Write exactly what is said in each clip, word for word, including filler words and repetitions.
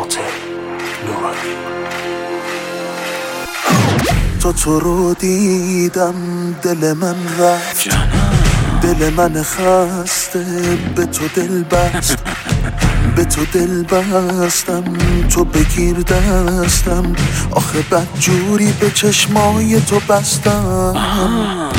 باطل نور. تا تو رو دیدم دل من رفت، دل من خسته به تو دل بست، به تو دل بستم تو بگیر دستم، آخه بد جوری به چشمای تو بستم.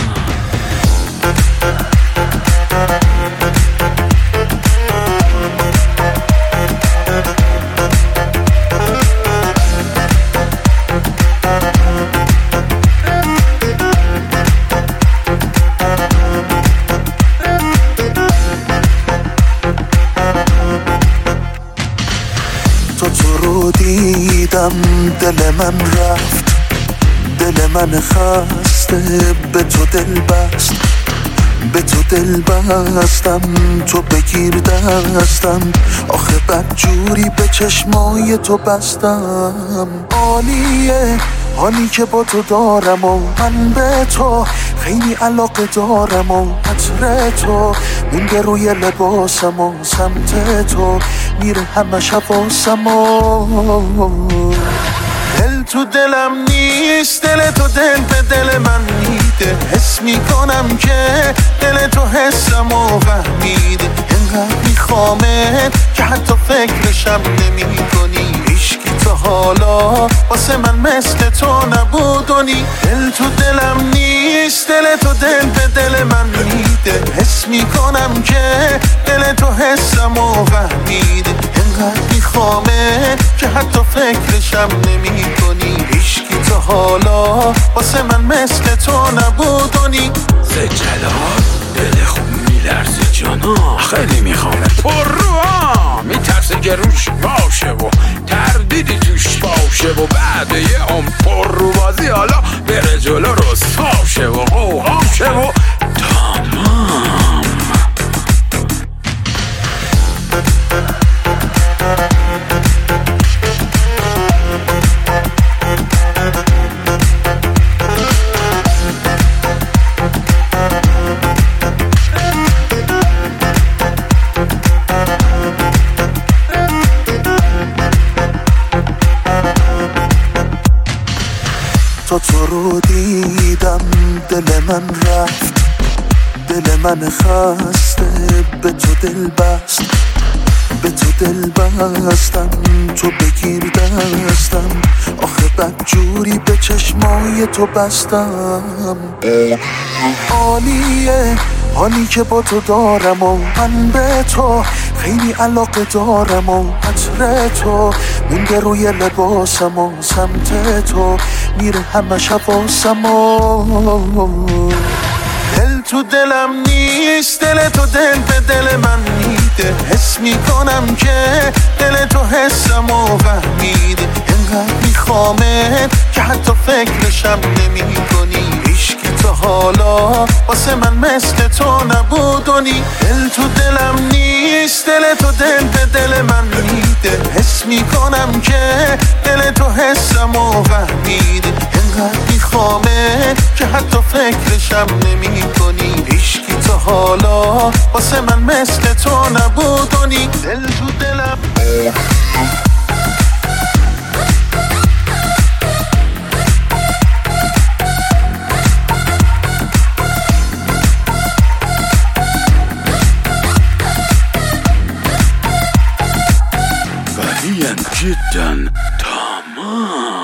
تا تو رو دیدم دل من رفت، دل من خسته به تو دل بست، به تو دل بستم تو بگیر دستم، آخه بد جوری به چشمای تو بستم. عالیه حالی که با تو دارم و من به تو خیلی علاقه دارم و عطر تو مونده روی لباسم و سمت تو میره همه حواسم و دل تو دلم نیست، دل تو دل به دل من میده، حس میکنم که دل تو حسم و فهمیده، انقدر میخوامت که حتی فکرشم نمی کنی، هیچکی تا حالا واسه من مثل تو نبود و نی. دل تو دلم نیست، دل تو دل به دل من میده، حس میکنم که دل تو حسم و فهمیده، انقدر میخوامت که حتی فکرشم نمی کنی، هیچکی تا حالا واسه من مثل تو نبود و نی. زجلال دل خوب میلرزه جانا، خیلی میخوامه پر رو ها، میترسه که روش باشه و تردیدی توش باشه و بعد یه هم پر رو بازی حالا بره جلو رسواشه و قوهاشه و تمام. تا تو رو دیدم دل من رفت، دل من خسته به تو دل بست، به تو دل بستم تو بگیر دستم، آخه بد جوری به چشمای تو بستم. عالیه حالی که با تو دارم و من به تو خیلی علاقه دارم و عطر تو مونده روی لباسم و سمت تو میره همه حواسم و دل تو دلم نیست، دل تو دل به دل من میده، حس میکنم که دل تو حسم و فهمیده، انقدر میخوامت که حتی فکرشم نمی کنی، هیچکی تا حالا واسه من مثل تو نبود و نی. دل تو دلم نیست، دل تو دل به دل من میده، حس میکنم که دل تو حسم و فهمیده، انقدر میخوامت که حتی فکرشم نمی کنی، هیچکی تا حالا واسه من مثل تو نبود و نی. دل تو دلم غنيا جدا تمام.